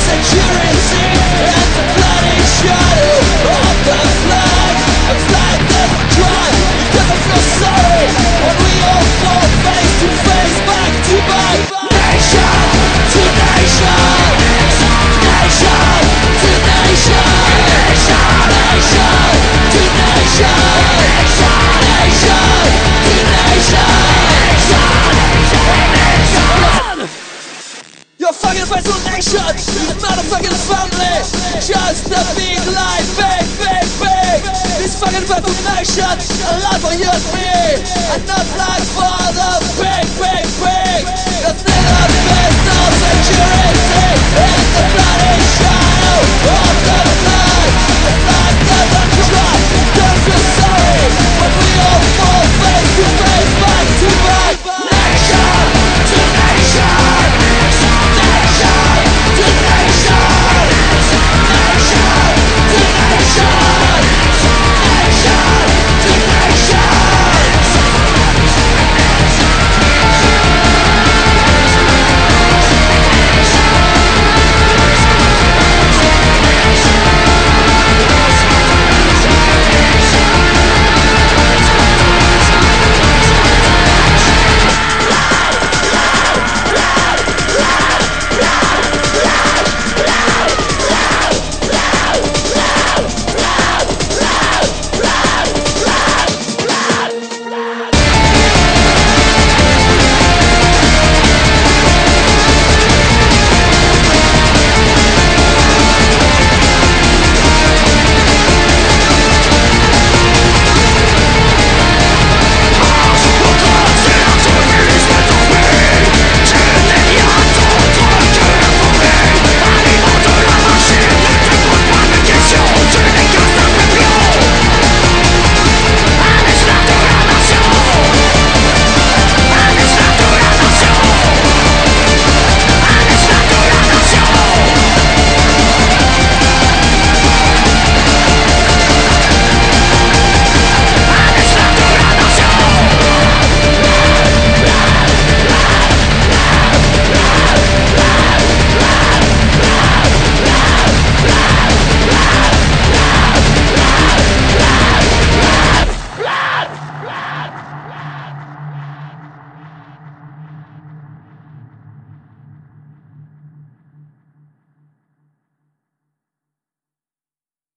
security and the bloody shadow of the flag. A flag that cries, never feel sorry when we all fall face to face, back to back. Nation to nation, nation to nation, nation to nation, nation to nation. You're fucking battle nation, you motherfucking family. Just a big lie, big, big, big. This fucking battle nation, a life for you and me, and not life for the big, big, big.